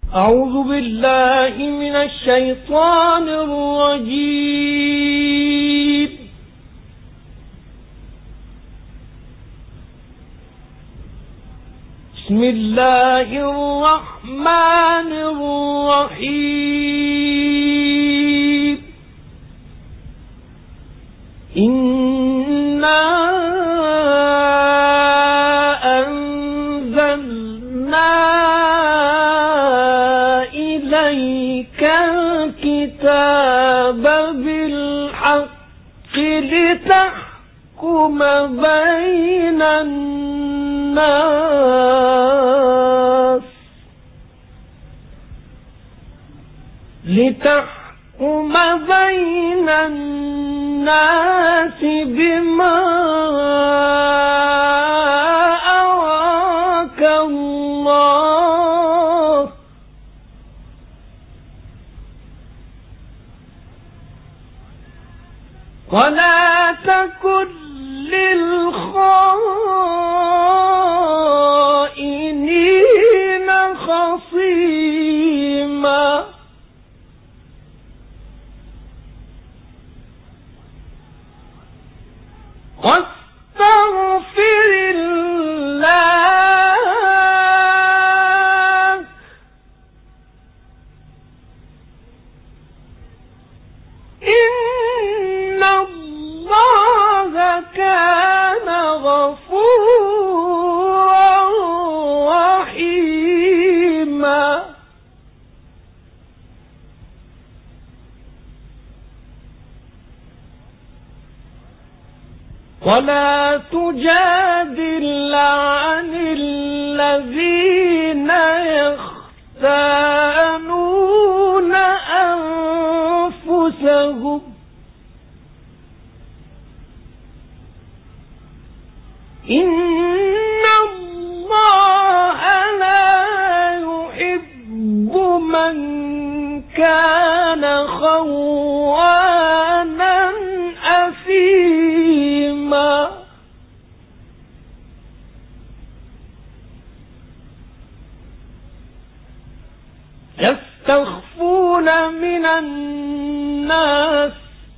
أعوذ بالله من الشيطان الرجيم. بسم الله الرحمن الرحيم. إنا أنزلنا إليك الكتاب بالحق لتحكم بين الناس بما أراك الله ولا تكن للخائنين خصيما واستغفر الله إن الله كان غفورا رحيما. ولا تجادل عن الذين يختانون أنفسهم إن الله لا يحب من كان خوانا أثيما. يستخفون من الناس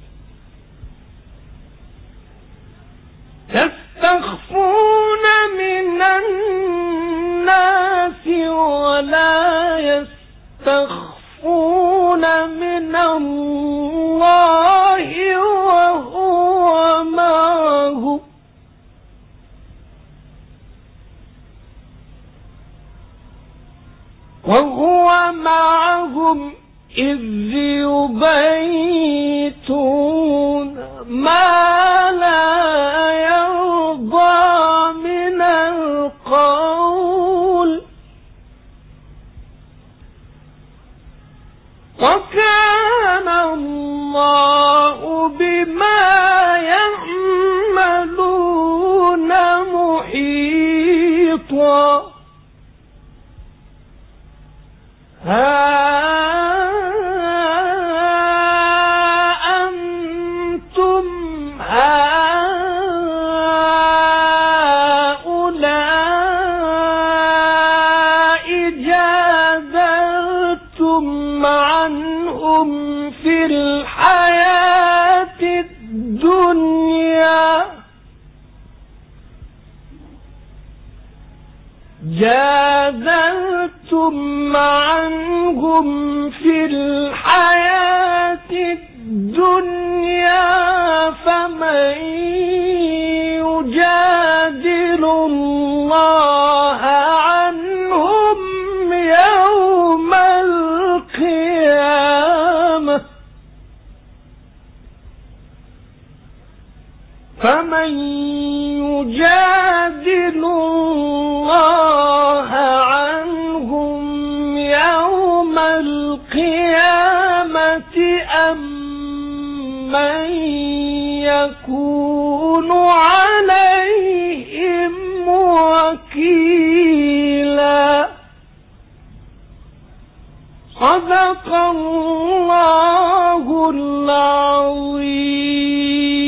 ولا يستخفون من الله وهو معهم إذ يبيتون ما لا يرضى من القول وكان الله بما يعملون محيطا. أنتم هؤلاء جادلتم عنهم في الحياة الدنيا فمن يجادل الله عنهم يوم القيامة أم من يكون عليهم وكيلا. صدق الله العظيم.